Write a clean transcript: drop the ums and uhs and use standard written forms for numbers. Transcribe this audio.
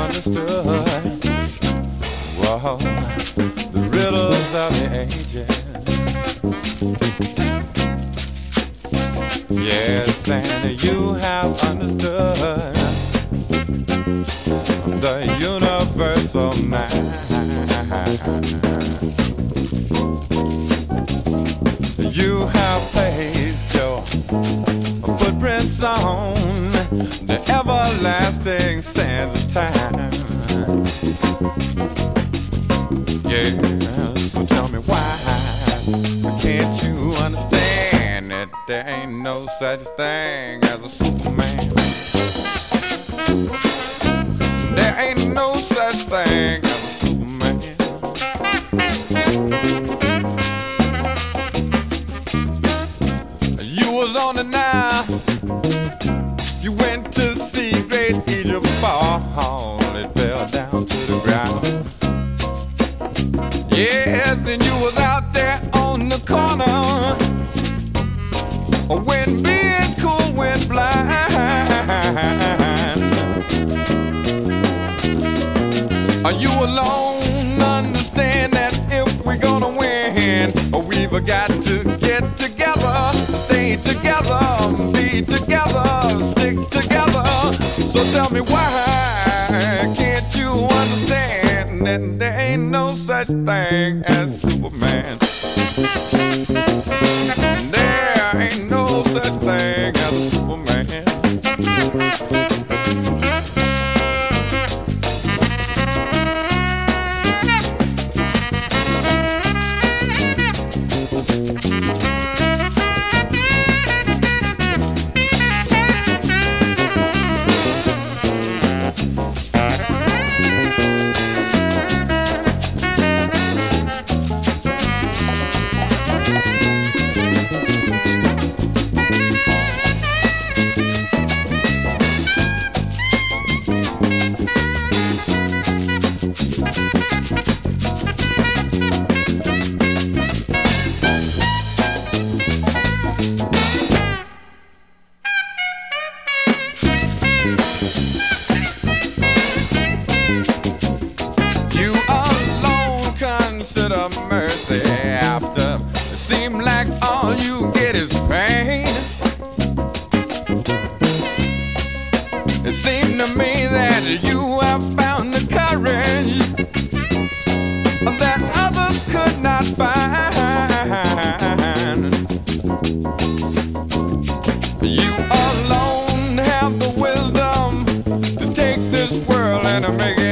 understood. Whoa, the riddles of the ages. Yes, and you have understood the universal mind. You have placed your footprints on the everlasting sands of time. Yeah, so tell me why can't you understand that there ain't no such thing as a Superman? There ain't no such thing as a Superman. You was on the Nile, you went to see great Egypt fall. It fell down to the ground. Yes, and you was out there on the corner when being cool went blind. You alone understand that if we're gonna win, we've got to get together, stay together, be together, stick together. So tell me why can't you understand that there ain't no such thing as Superman? There ain't no such thing as a Superman. Consider mercy after it seems like all you get is pain. It seemed to me that you have found the courage that others could not find. You alone have the wisdom to take this world and to make it